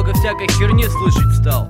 много всякой херни слышать стал.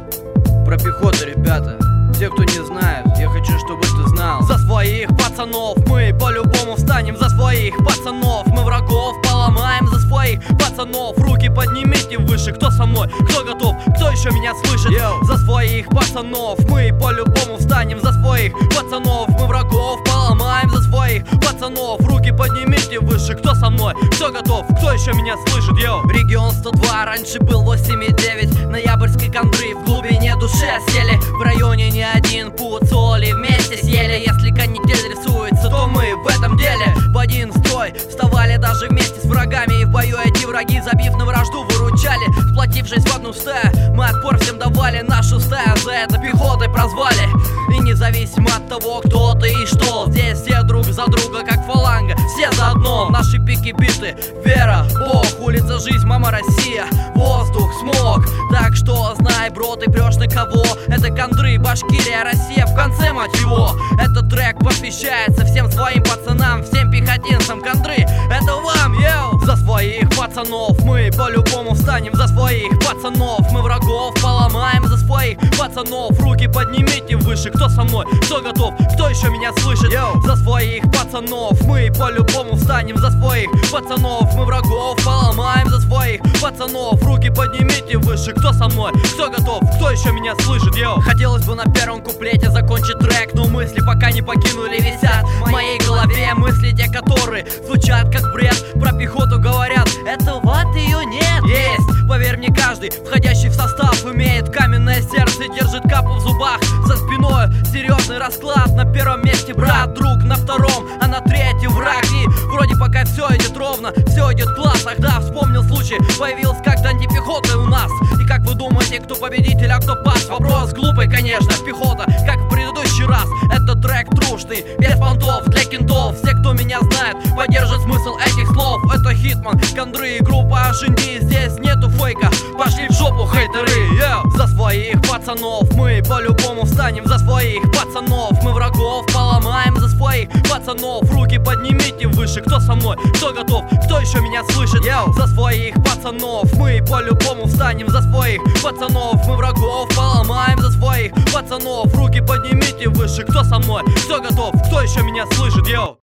Про пехоту, ребята. Те, кто не знает, я хочу, чтобы ты знал. За своих пацанов мы по-любому встанем. За своих пацанов мы врагов поломаем. За своих пацанов руки поднимите выше. Кто со мной, кто готов, кто еще меня слышит? За своих пацанов мы по-любому встанем. За своих пацанов мы врагов поломаем. За своих пацанов руки поднимите выше. Кто со мной, кто готов, кто еще меня слышит? Регион 102 раньше был 8,9. Ноябрьской кондры в глубине души осели. В районе не один пуд соли вместе съели. Если канитель рисуется, то мы в этом деле в один строй вставали даже вместе с врагами. И в бою эти враги, забив на вражду, выручали. Сплотившись в одну стаю, мы отпор всем давали. Нашу стаю за это пехотой прозвали. И независимо от того, кто ты и что, здесь все друг за друга, как фаланга, все заодно. Наши пики биты, вера, Бог, улица, жизнь, мама, Россия, воздух, смог. Так что знай, бро, ты прешь на кого? Это Кондры, Башкирия, Россия в конце, мать его. Этот трек посвящается всем своим пацанам, всем пехотинцам Кондры. Это вам, йоу! За своих пацанов мы по-любому встанем. За своих пацанов мы врагов поломаем. За своих пацанов руки поднимите выше. Кто со мной, кто готов, кто еще меня слышит? За своих пацанов мы по-любому встанем. За своих пацанов мы врагов поломаем. За своих пацанов руки поднимите выше. Кто со мной, кто готов, кто еще меня слышит? Хотелось бы на первом куплете закончить трек, но мысли пока не покинули, висят в моей голове. Мысли те, которые звучат как бред. Про пехоту говорят, это вот ее нет. Есть, поверь мне, каждый, входящий в состав, имеет каменное сердце, держит капу в зубах. За спиной серьезный расклад. На первом месте брат, друг, на втором, а на третьем враг. И вроде пока все идет ровно, все идет класс. Тогда вспомнил случай, появился как-то антипехота у нас. И как вы думаете, кто победитель, а кто пас? Вопрос глупый, конечно, пехота, как в предыдущий раз. Это трек трушный, без понтов, для кентов. Все, кто меня знает, поддержит смысл этих слов. Это Хитман, Кондры и группа Ашинди. Здесь нету фейка, пошли в жопу, хейтеры. За своих пацанов мы по-любому встанем. За своих пацанов мы врагов поломаем. За своих пацанов руки поднимите выше. Кто со мной, кто готов, кто еще меня слышит? За своих пацанов мы по-любому встанем. За своих пацанов мы врагов поломаем. За своих пацанов руки поднимите выше. Кто со мной, кто готов, кто еще меня слышит?